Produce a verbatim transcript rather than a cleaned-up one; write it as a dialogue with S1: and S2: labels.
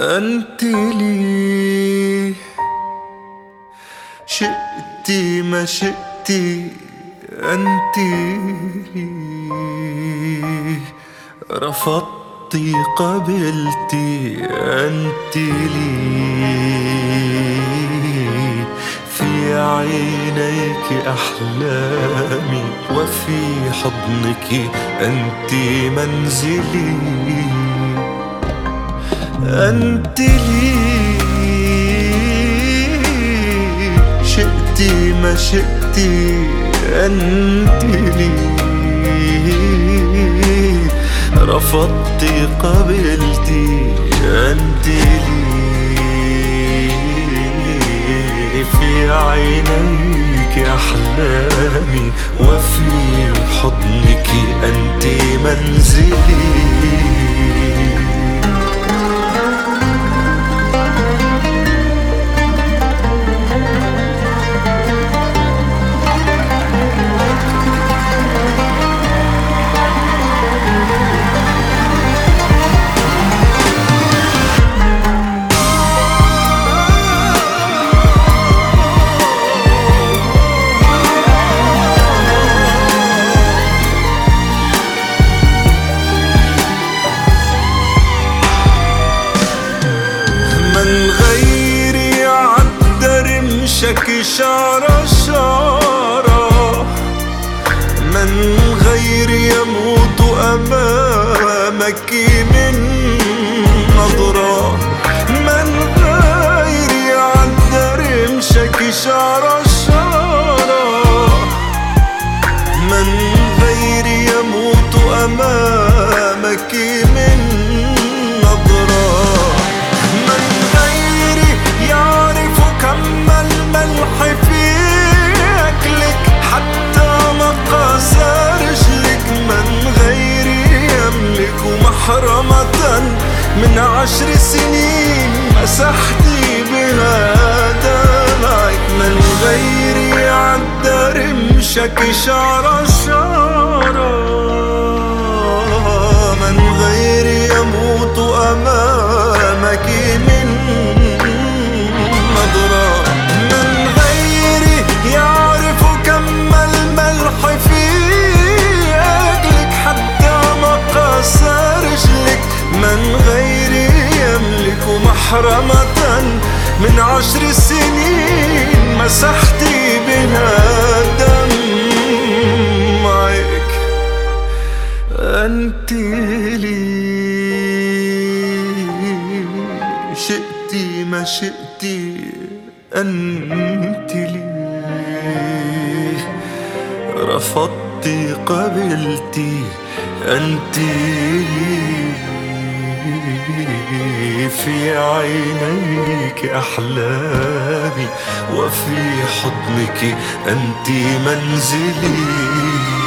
S1: أنت لي شئتي ما شئتي، أنت لي رفضتي قبلتي، أنت لي في عينيك أحلامي وفي حضنك أنت منزلي. أنت لي شئتي ما شئتي، أنت لي رفضتي قبلتي، أنت لي في عينيك أحلامي وفي حضنك أنت منزلي. من غيري عدى رمشك شارة شارة، من غيري يموت أمامك من نظرة، من غيري عدى رمشك شارة شارة، من غيري يموت أمامك من نظرة، محرمة من عشر سنين مسحتي بها دمعك. من غيري عدى رمشك شعرة شعرة، من غيري يموت أمامك من نظرة، من غيري يعرف كم الملح في أكلك حتى مقاسات، من غيري يملك محرمة من عشر سنين مسحتي بها دمعك. أنت لي شئتي ما شئتي، أنت لي رفضتي قبلتي، أنت لي في عينيك أحلامي وفي حضنك أنت منزلي.